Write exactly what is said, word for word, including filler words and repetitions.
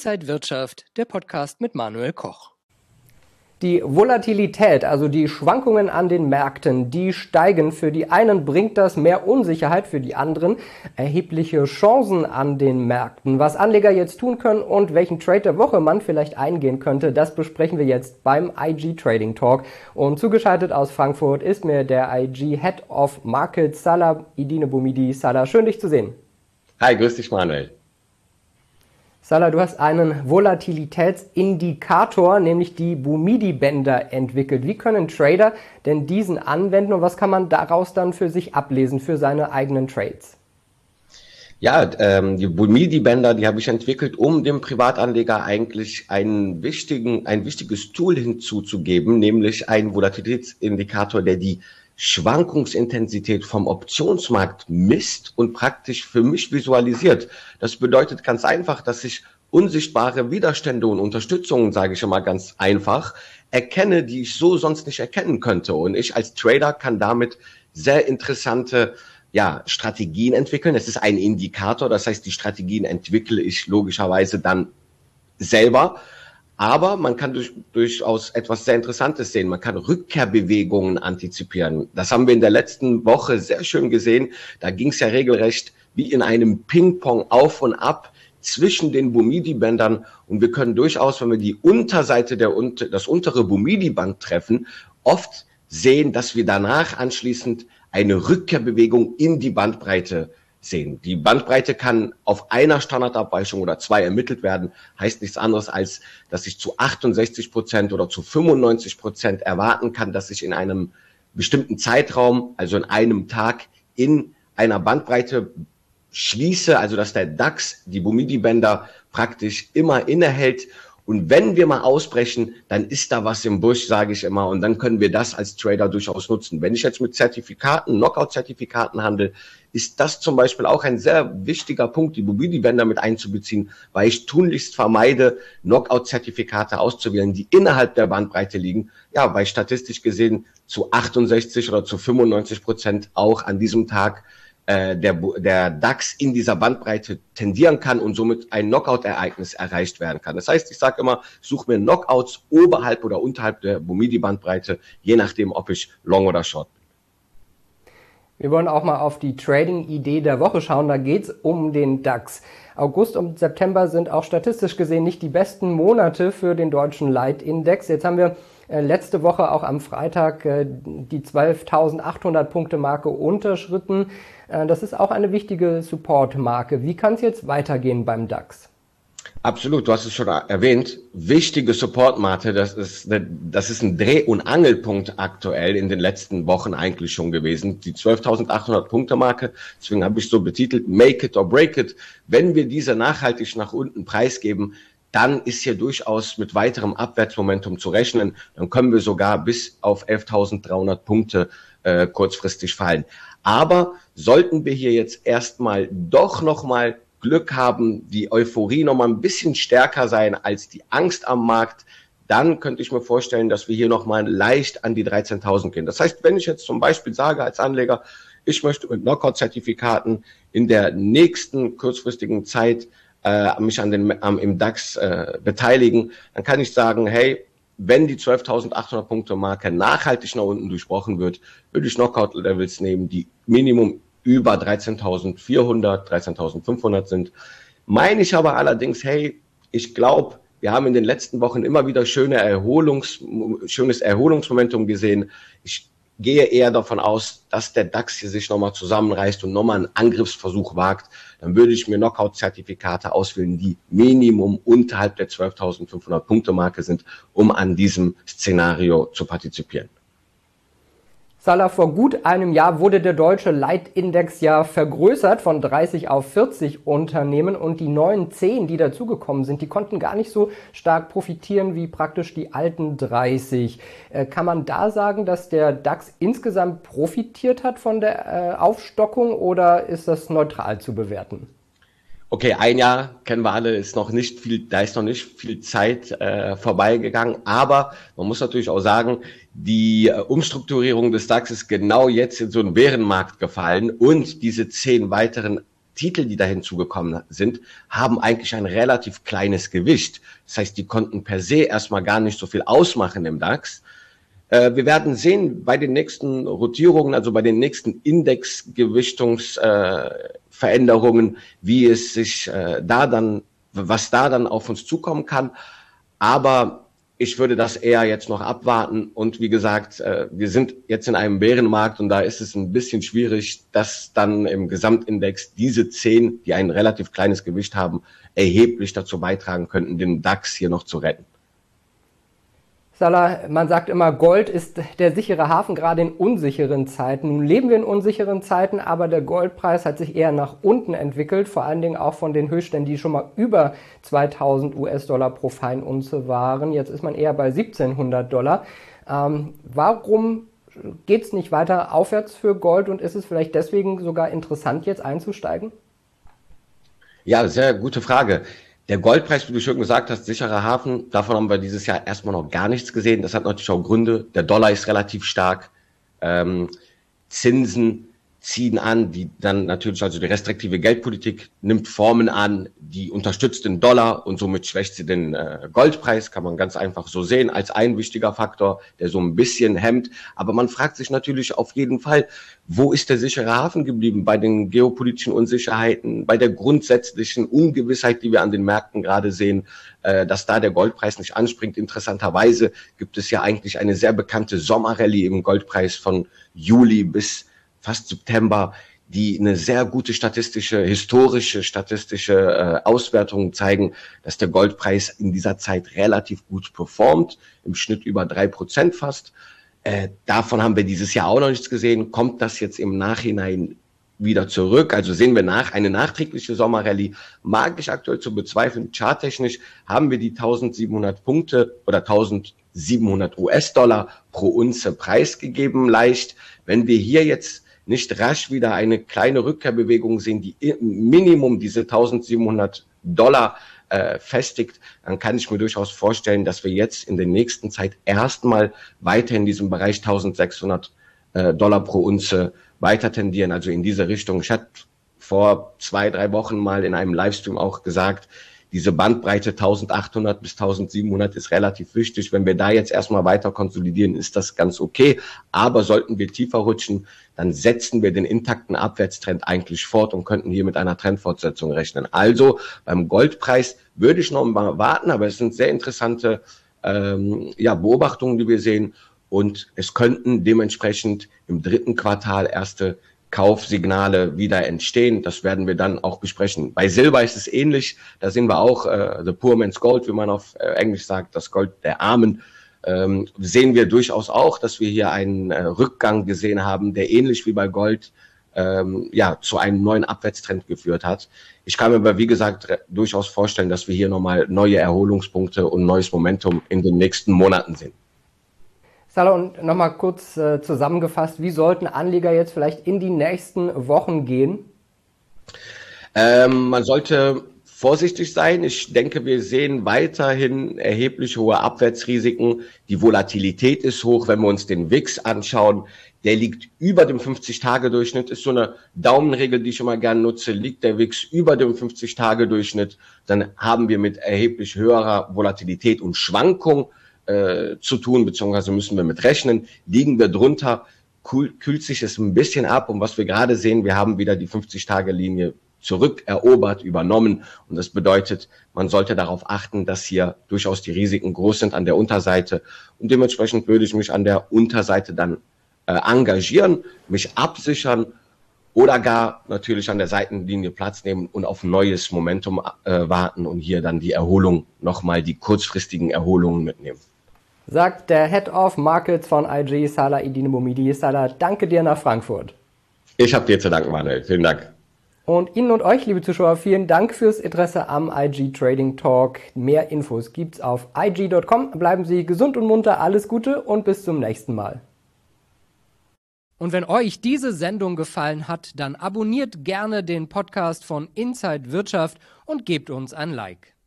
Inside Wirtschaft, der Podcast mit Manuel Koch. Die Volatilität, also die Schwankungen an den Märkten, die steigen. Für die einen bringt das mehr Unsicherheit, für die anderen erhebliche Chancen an den Märkten. Was Anleger jetzt tun können und welchen Trade der Woche man vielleicht eingehen könnte, das besprechen wir jetzt beim I G Trading Talk. Und zugeschaltet aus Frankfurt ist mir der I G Head of Markets, Salah Idine Boumidi. Salah, schön dich zu sehen. Hi, grüß dich Manuel. Salah, du hast einen Volatilitätsindikator, nämlich die Boumidi-Bänder entwickelt. Wie können Trader denn diesen anwenden und was kann man daraus dann für sich ablesen, für seine eigenen Trades? Ja, ähm, die Boumidi-Bänder, die habe ich entwickelt, um dem Privatanleger eigentlich einen wichtigen, ein wichtiges Tool hinzuzugeben, nämlich einen Volatilitätsindikator, der die Schwankungsintensität vom Optionsmarkt misst und praktisch für mich visualisiert. Das bedeutet ganz einfach, dass ich unsichtbare Widerstände und Unterstützungen, sage ich immer ganz einfach, erkenne, die ich so sonst nicht erkennen könnte. Und ich als Trader kann damit sehr interessante ja, Strategien entwickeln. Es ist ein Indikator, das heißt, die Strategien entwickle ich logischerweise dann selber. Aber man kann durch, durchaus etwas sehr Interessantes sehen. Man kann Rückkehrbewegungen antizipieren. Das haben wir in der letzten Woche sehr schön gesehen. Da ging es ja regelrecht wie in einem Ping-Pong auf und ab zwischen den Boumidi-Bändern. Und wir können durchaus, wenn wir die Unterseite, der, das untere Boumidi-Band treffen, oft sehen, dass wir danach anschließend eine Rückkehrbewegung in die Bandbreite sehen. Die Bandbreite kann auf einer Standardabweichung oder zwei ermittelt werden, heißt nichts anderes als, dass ich zu achtundsechzig Prozent oder zu fünfundneunzig Prozent erwarten kann, dass ich in einem bestimmten Zeitraum, also in einem Tag, in einer Bandbreite schließe, also dass der DAX, die Boumidi-Bänder praktisch immer innehält. Und wenn wir mal ausbrechen, dann ist da was im Busch, sage ich immer, und dann können wir das als Trader durchaus nutzen. Wenn ich jetzt mit Zertifikaten, Knockout-Zertifikaten handle, ist das zum Beispiel auch ein sehr wichtiger Punkt, die Boumidi-Bänder mit einzubeziehen, weil ich tunlichst vermeide, Knockout-Zertifikate auszuwählen, die innerhalb der Bandbreite liegen, ja, weil statistisch gesehen zu achtundsechzig oder zu fünfundneunzig Prozent auch an diesem Tag äh, der, der DAX in dieser Bandbreite tendieren kann und somit ein Knockout-Ereignis erreicht werden kann. Das heißt, ich sage immer, ich suche mir Knockouts oberhalb oder unterhalb der Boumidi-Bandbreite, je nachdem, ob ich Long oder Short bin. Wir wollen auch mal auf die Trading-Idee der Woche schauen. Da geht's um den DAX. August und September sind auch statistisch gesehen nicht die besten Monate für den deutschen Leitindex. Jetzt haben wir äh, letzte Woche auch am Freitag äh, die zwölftausendachthundert Punkte Marke unterschritten. Äh, das ist auch eine wichtige Support-Marke. Wie kann es jetzt weitergehen beim DAX? Absolut, du hast es schon erwähnt, wichtige Supportmarke, das ist, eine, das ist ein Dreh- und Angelpunkt aktuell in den letzten Wochen eigentlich schon gewesen, die zwölftausendachthundert Punkte Marke, deswegen habe ich so betitelt, make it or break it. Wenn wir diese nachhaltig nach unten preisgeben, dann ist hier durchaus mit weiterem Abwärtsmomentum zu rechnen, dann können wir sogar bis auf elftausenddreihundert Punkte äh, kurzfristig fallen. Aber sollten wir hier jetzt erstmal doch nochmal Glück haben, die Euphorie noch mal ein bisschen stärker sein als die Angst am Markt, dann könnte ich mir vorstellen, dass wir hier noch mal leicht an die dreizehntausend gehen. Das heißt, wenn ich jetzt zum Beispiel sage als Anleger, ich möchte mit Knockout-Zertifikaten in der nächsten kurzfristigen Zeit äh, mich an den am, im DAX äh, beteiligen, dann kann ich sagen, hey, wenn die zwölftausendachthundert Punkte Marke nachhaltig nach unten durchbrochen wird, würde ich Knockout-Levels nehmen, die Minimum über dreizehntausendvierhundert, dreizehntausendfünfhundert sind. Meine ich aber allerdings, hey, ich glaube, wir haben in den letzten Wochen immer wieder schöne Erholungs, schönes Erholungsmomentum gesehen. Ich gehe eher davon aus, dass der DAX hier sich nochmal zusammenreißt und nochmal einen Angriffsversuch wagt. Dann würde ich mir Knockout-Zertifikate auswählen, die Minimum unterhalb der zwölftausendfünfhundert Punkte Marke sind, um an diesem Szenario zu partizipieren. Salah, vor gut einem Jahr wurde der deutsche Leitindex ja vergrößert von dreißig auf vierzig Unternehmen und die neuen zehn, die dazugekommen sind, die konnten gar nicht so stark profitieren wie praktisch die alten dreißig. Äh, kann man da sagen, dass der DAX insgesamt profitiert hat von der äh, Aufstockung oder ist das neutral zu bewerten? Okay, ein Jahr kennen wir alle, ist noch nicht viel, da ist noch nicht viel Zeit äh, vorbeigegangen, aber man muss natürlich auch sagen, die äh, Umstrukturierung des DAX ist genau jetzt in so einen Bärenmarkt gefallen und diese zehn weiteren Titel, die da hinzugekommen sind, haben eigentlich ein relativ kleines Gewicht. Das heißt, die konnten per se erstmal gar nicht so viel ausmachen im DAX. Äh, wir werden sehen bei den nächsten Rotierungen, also bei den nächsten Indexgewichtungsveränderungen, äh, wie es sich äh, da dann, was da dann auf uns zukommen kann. Aber ich würde das eher jetzt noch abwarten und wie gesagt, wir sind jetzt in einem Bärenmarkt und da ist es ein bisschen schwierig, dass dann im Gesamtindex diese zehn, die ein relativ kleines Gewicht haben, erheblich dazu beitragen könnten, den DAX hier noch zu retten. Salah, man sagt immer, Gold ist der sichere Hafen, gerade in unsicheren Zeiten. Nun leben wir in unsicheren Zeiten, aber der Goldpreis hat sich eher nach unten entwickelt, vor allen Dingen auch von den Höchstständen, die schon mal über zweitausend US-Dollar pro Feinunze waren. Jetzt ist man eher bei siebzehnhundert Dollar. Ähm, warum geht es nicht weiter aufwärts für Gold und ist es vielleicht deswegen sogar interessant, jetzt einzusteigen? Ja, sehr gute Frage. Der Goldpreis, wie du schon gesagt hast, sicherer Hafen, davon haben wir dieses Jahr erstmal noch gar nichts gesehen. Das hat natürlich auch Gründe. Der Dollar ist relativ stark. Ähm, Zinsen ziehen an, die dann natürlich, also die restriktive Geldpolitik nimmt Formen an, die unterstützt den Dollar und somit schwächt sie den äh, Goldpreis, kann man ganz einfach so sehen, als ein wichtiger Faktor, der so ein bisschen hemmt. Aber man fragt sich natürlich auf jeden Fall, wo ist der sichere Hafen geblieben bei den geopolitischen Unsicherheiten, bei der grundsätzlichen Ungewissheit, die wir an den Märkten gerade sehen, äh, dass da der Goldpreis nicht anspringt. Interessanterweise gibt es ja eigentlich eine sehr bekannte Sommerrallye im Goldpreis von Juli bis fast September, die eine sehr gute statistische, historische statistische äh, Auswertungen zeigen, dass der Goldpreis in dieser Zeit relativ gut performt, im Schnitt über drei Prozent fast. Äh, davon haben wir dieses Jahr auch noch nichts gesehen. Kommt das jetzt im Nachhinein wieder zurück? Also sehen wir nach eine nachträgliche Sommerrallye, mag ich aktuell zu bezweifeln. Charttechnisch haben wir die eintausendsiebenhundert Punkte oder eintausendsiebenhundert US-Dollar pro Unze preisgegeben leicht. Wenn wir hier jetzt nicht rasch wieder eine kleine Rückkehrbewegung sehen, die Minimum diese eintausendsiebenhundert Dollar äh, festigt, dann kann ich mir durchaus vorstellen, dass wir jetzt in der nächsten Zeit erstmal weiter in diesem Bereich eintausendsechshundert äh, Dollar pro Unze weiter tendieren, also in diese Richtung. Ich hatte vor zwei, drei Wochen mal in einem Livestream auch gesagt, diese Bandbreite eintausendachthundert bis eintausendsiebenhundert ist relativ wichtig. Wenn wir da jetzt erstmal weiter konsolidieren, ist das ganz okay. Aber sollten wir tiefer rutschen, dann setzen wir den intakten Abwärtstrend eigentlich fort und könnten hier mit einer Trendfortsetzung rechnen. Also beim Goldpreis würde ich noch mal warten, aber es sind sehr interessante ähm, ja, Beobachtungen, die wir sehen. Und es könnten dementsprechend im dritten Quartal erste Kaufsignale wieder entstehen. Das werden wir dann auch besprechen. Bei Silber ist es ähnlich. Da sehen wir auch äh, the poor man's gold, wie man auf äh, Englisch sagt, das Gold der Armen. Ähm, sehen wir durchaus auch, dass wir hier einen äh, Rückgang gesehen haben, der ähnlich wie bei Gold ähm, ja zu einem neuen Abwärtstrend geführt hat. Ich kann mir aber, wie gesagt, durchaus vorstellen, dass wir hier nochmal neue Erholungspunkte und neues Momentum in den nächsten Monaten sehen. Salah, und nochmal kurz äh, zusammengefasst, wie sollten Anleger jetzt vielleicht in die nächsten Wochen gehen? Ähm, man sollte vorsichtig sein. Ich denke, wir sehen weiterhin erheblich hohe Abwärtsrisiken. Die Volatilität ist hoch. Wenn wir uns den W I X anschauen, der liegt über dem fünfzig-Tage-Durchschnitt, ist so eine Daumenregel, die ich immer gerne nutze. Liegt der W I X über dem fünfzig-Tage-Durchschnitt, dann haben wir mit erheblich höherer Volatilität und Schwankung äh, zu tun, beziehungsweise müssen wir mit rechnen. Liegen wir drunter, kühl, kühlt sich es ein bisschen ab. Und was wir gerade sehen, wir haben wieder die fünfzig-Tage-Linie zurückerobert, übernommen. Und das bedeutet, man sollte darauf achten, dass hier durchaus die Risiken groß sind an der Unterseite. Und dementsprechend würde ich mich an der Unterseite dann äh, engagieren, mich absichern oder gar natürlich an der Seitenlinie Platz nehmen und auf ein neues Momentum äh, warten und hier dann die Erholung, nochmal die kurzfristigen Erholungen mitnehmen. Sagt der Head of Markets von I G, Salah-Eddine Bouhmidi. Salah, danke dir nach Frankfurt. Ich habe dir zu danken, Manuel. Vielen Dank. Und Ihnen und euch, liebe Zuschauer, vielen Dank fürs Interesse am I G Trading Talk. Mehr Infos gibt's auf i g punkt com. Bleiben Sie gesund und munter, alles Gute und bis zum nächsten Mal. Und wenn euch diese Sendung gefallen hat, dann abonniert gerne den Podcast von Inside Wirtschaft und gebt uns ein Like.